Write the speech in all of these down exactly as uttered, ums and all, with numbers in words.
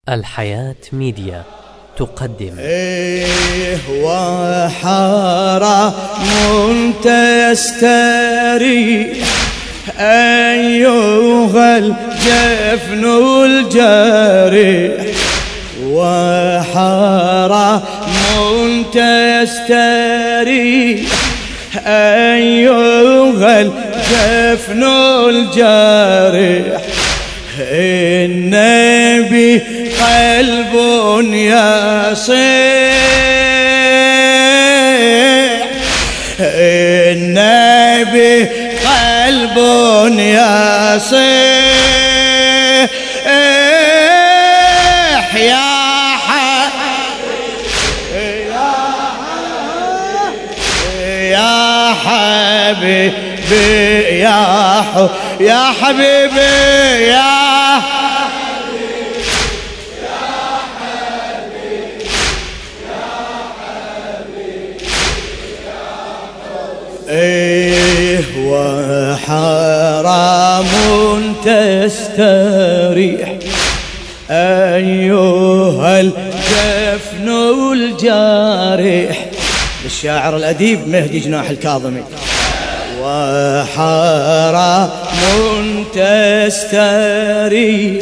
الحياة ميديا تقدم إيه وحرام تستريح أيها الجفن الجريح، وحرام تستريح أيها الجفن الجريح. النبي قلب يصيح، النبي قلب يصيح يا حبيبي يا حبيبي يا حبيبي يا إيه وحرام تستريح أيها الجفن الجارح. الشاعر الأديب مهدي جناح الكاظمي. وحرام تستريح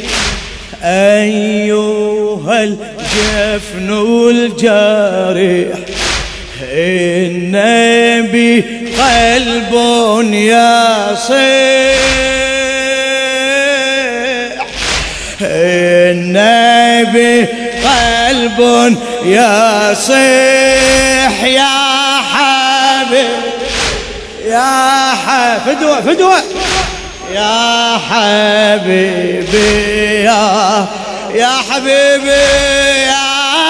أيها الجفن الجارح، النبي قلب يصيح، النبي قلب يصيح يا حبيبي يا حبيبي فدوة فدوة يا حبيبي يا يا حبيبي يا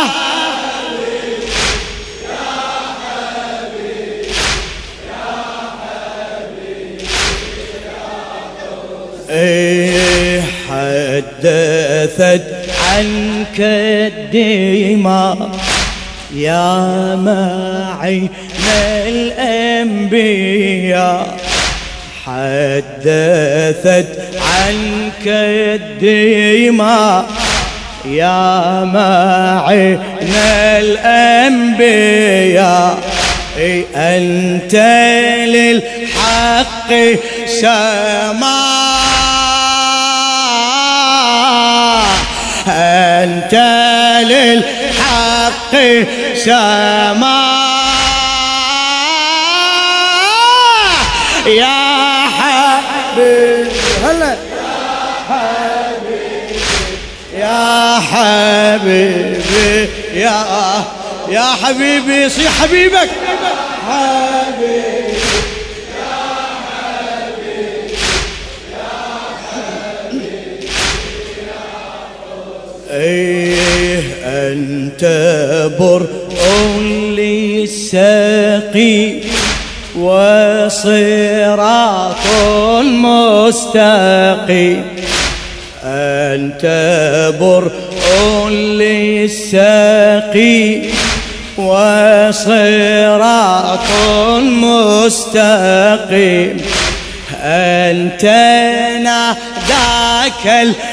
إيه حدثت عنك الدماء يا معين الأنبياء، حدثت عنك الدماء يا معين الأنبياء. إيه أنت للحق سماء، أنت للحق سماء يا حبيبي هلا يا حبيبي يا يا حبيبي صيح حبيبك حبيبي إيه أنت برء للساقي وصراط مستقيم، أنت برء للساقي وصراط مستقيم، أنت ناداك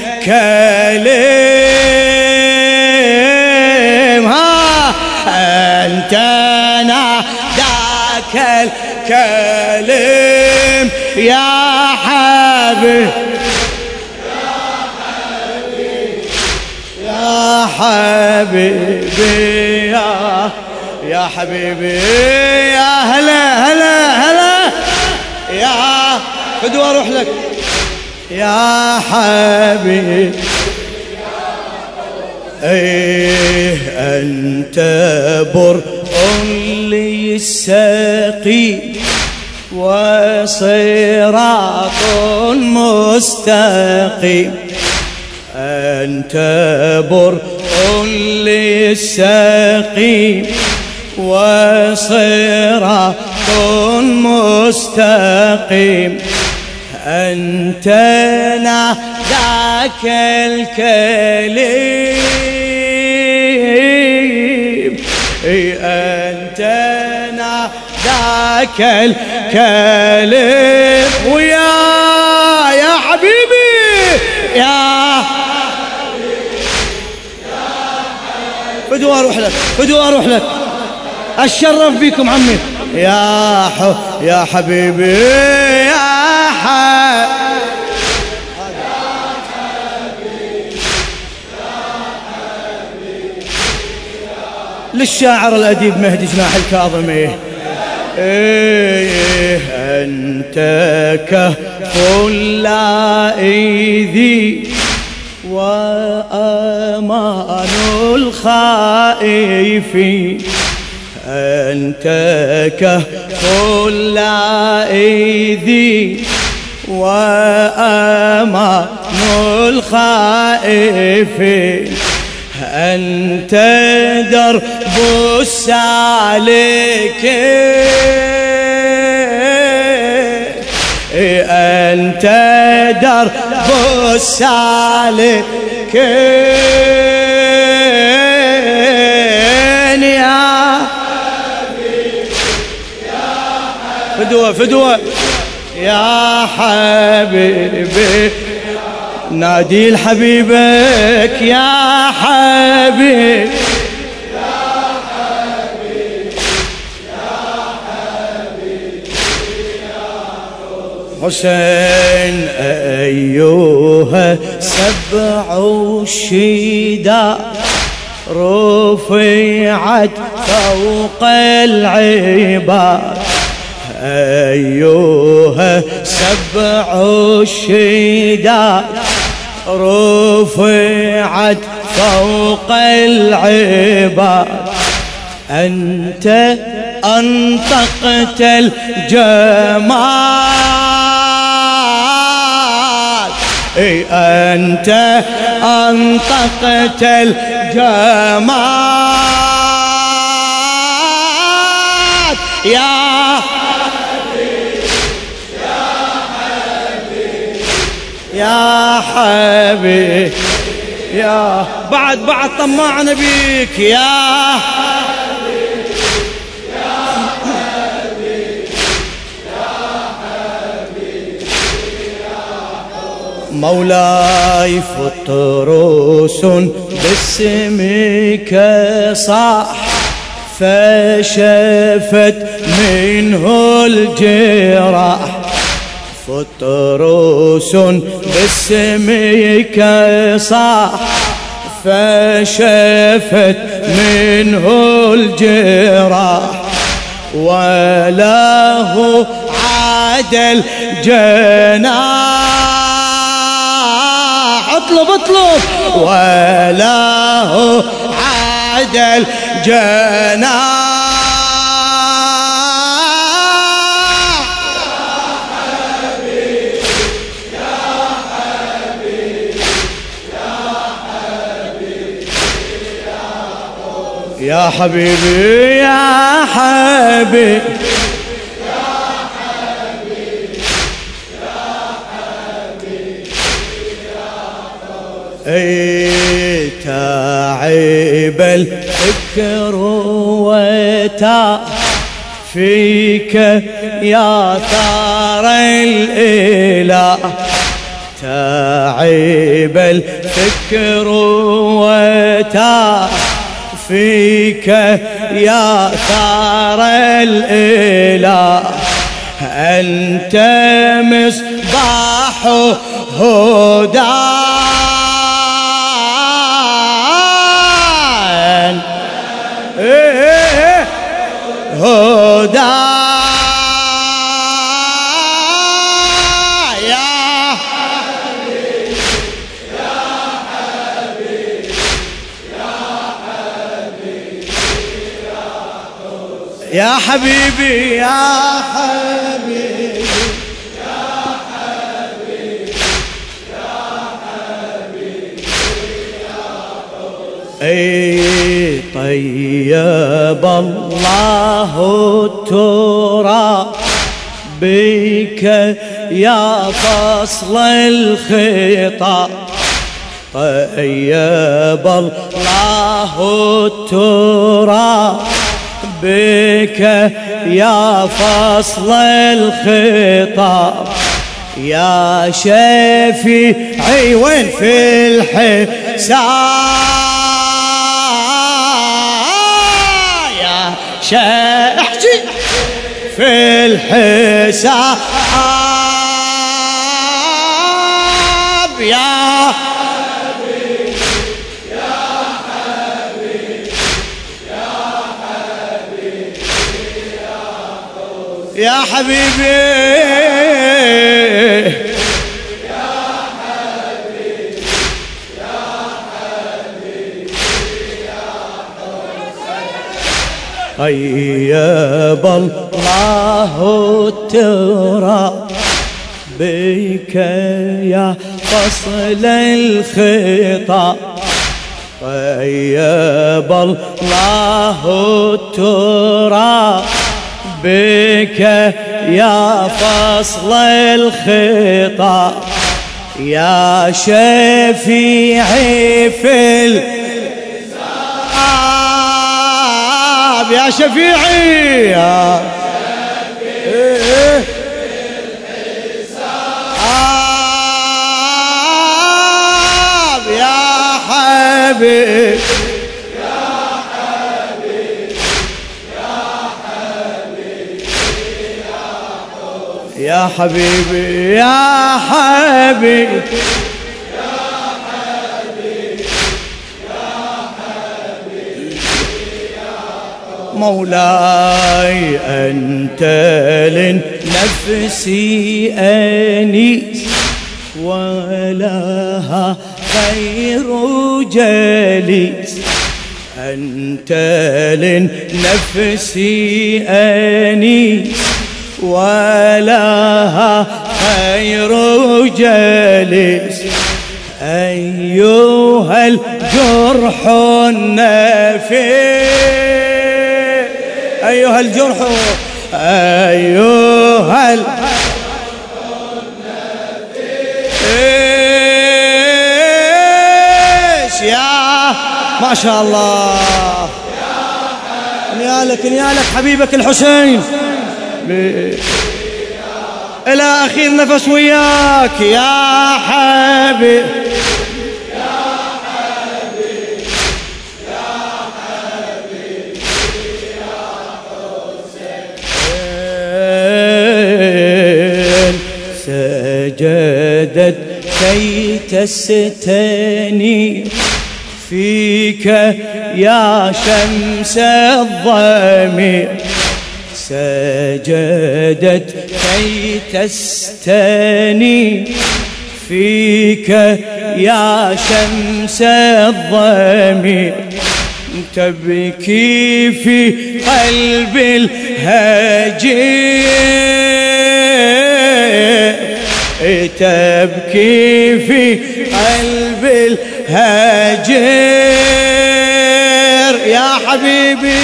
الكلم ها أنت ناداك الكلم يا حبيبي يا حبيبي يا يا حبيبي يا هلا هلا هلا يا فدوة اروح لك يا حبيبي. ايه انت برء للساقي وصراط مستقيم، أنت برء للساقي وصراط مستقيم، أنت ناداك الكليم، أنت ناداك الكليم ويا يا حبيبي يا فدوى اروح لك فدوى اروح لك. اتشرف بيكم عمي يا ح... يا حبيبي يا حبيبي للشاعر الأديب مهدي جناح الكاظمي. إيه أنت كهف اللائذي وأمان الخائفين. أنت كهف اللائذي وأمان الخائفين. أنت درب السالكين. أنت درب السالكين يا فدوى فدوى يا حبيبي. نادي لحبيبك يا حبيب يا حبيب يا حبيب يا حسين. أيها سبع الشداء رفعت فوق العباد. أيها سبع الشداء رفعت فوق العباد. أنت أنطقت الجمال. أي أنت أنطقت الجمال يا يا حبيب يا بعد بعد طمعنا بيك يا حبيب يا حبيب يا حبيب يا مولاي فطروس باسمك صاح فشفت منه الجراح. فطروس باسمك صاح فشفت منه الجراح. وله عدل جناح. اطلب اطلب وله عدل جناح. يا حبيبي يا حبيبي يا حبيب يا حبيب يا اي تعب الفكر وتا فيك يا ثار الإله. تعب الفكر وتا فيك يا ثار الإله. أنت مصباح هدى هدى يا حبيبي يا حبيبي يا حبيب يا حبيب يا اي طيب الله التراب بك يا فصل الخطاب. طيب الله التراب بك يا فصل الخطاب. يا شفيعي وين في الحساب. احكي في الحساب يا حبيبي يا حبيبي يا حبيبي يا حبيبي طيب الله التراب بك يا فصل الخطاب طيب الله التراب بك يا فصل الخطاب يا شفيعي في الحساب يا شفيعي يا شفيعي يا حبيبي يا حبيبي يا حبيبي يا حبيبي يا حبيبي مولاي أنت لنفسي أنيس ولها خير جليس أنت لنفسي أنيس ولها خير جليس أيها الجرح النفيس أيها الجرح أيها الجرح النفيس يا ما شاء الله نيالك نيالك حبيبك الحسين إلى أخير نفس وياك يا حبيب سجدت كي تستنير فيك يا شمس الضمير سجدت كي تستنير فيك يا شمس الضمير تبكي في قلب الهجير تبكي في قلب الهجير يا حبيبي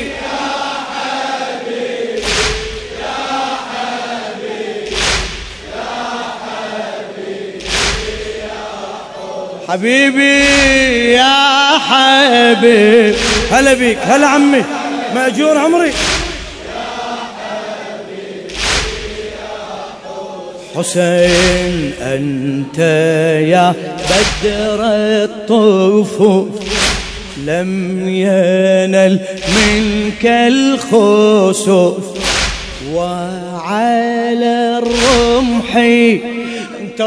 حبيبي يا حبيب هلا بيك هلا عمي مأجور عمري حسين أنت يا بدر الطفوف لم ينل منك الخسوف وعلى الرمح أنت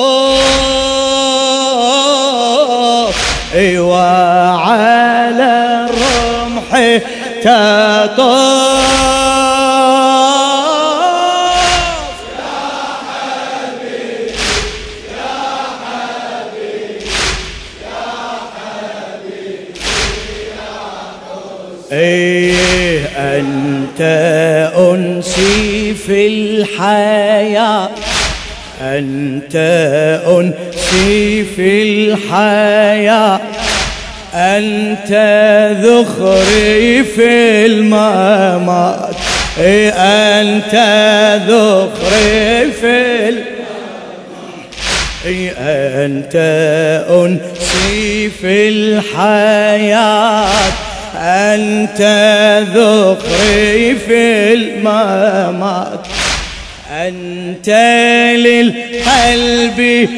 طوف أيوة على الرمح تطوف ايه انت انسي في الحياة انت انسي في الحياة انت ذخري في الممات ايه انت ذخري في الممات ايه انت انسي في الحياة أنت ذخري في الممات أنت للقلب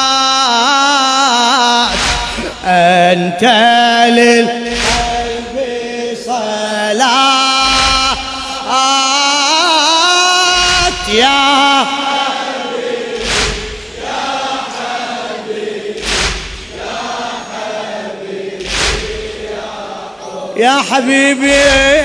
صلاة أنت للقلب يا حبيبي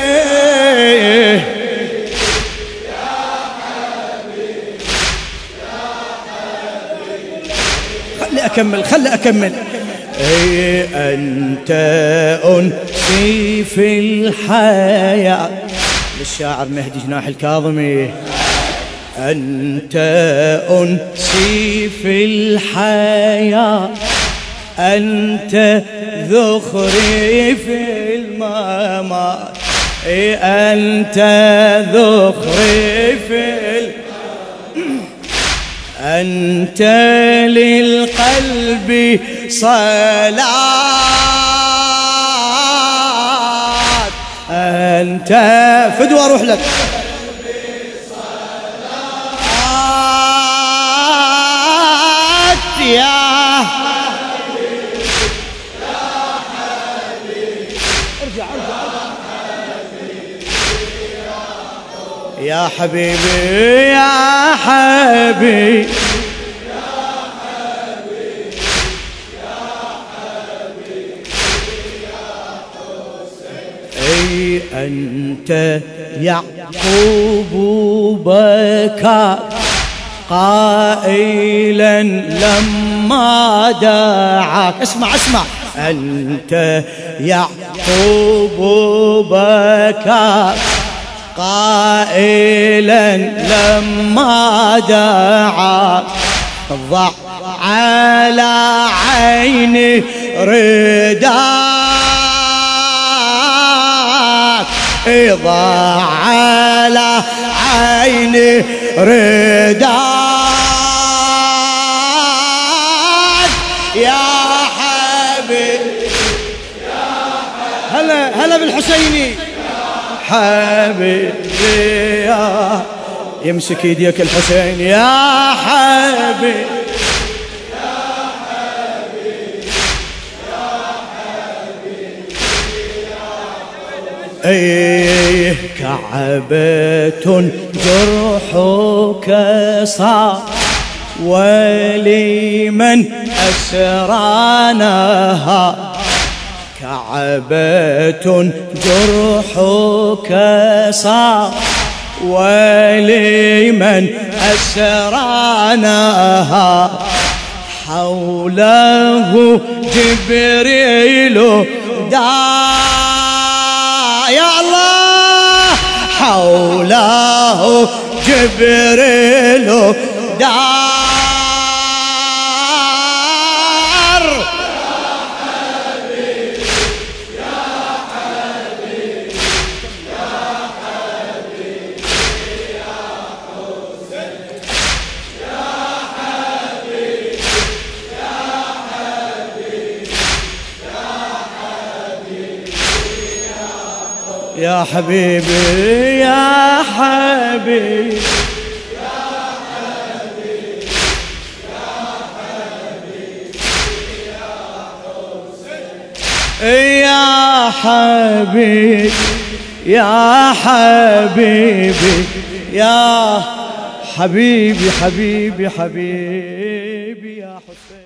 خلي أكمل خلي أكمل. أي أنت أنسي في الحياة للشاعر مهدي جناح الكاظمي. أنت أنسي في الحياة أنت ذخري في الممات. أي أنت ذخري في الممات. أنت للقلب صلاة أنت فدوى أروح لك يا يا حبيبي يا حبيبي أي أنت يعقوب بكى قائلا لما دعاك. اسمع اسمع. أنت يعقوب بكى قائلا لما دعاك. ضع على عيني رداك. ضع على عيني رداك يا حبيبي. هلا هلا بالحسيني حبيبي يا يمسك يديك الحسين يا حبيبي يا حبيبي يا حبيبي. أيه كعبة جرحك صار ولمن أسرانها. كعبة جرحك صار ولمن أسرانها. حوله جبريل دار يا الله. حوله جبريل دار. يا حبيبي يا حبيبي يا حبيبي يا حبيبي يا حبيبي يا حبيبي يا حبيبي حبيبي حبيبي يا حسين.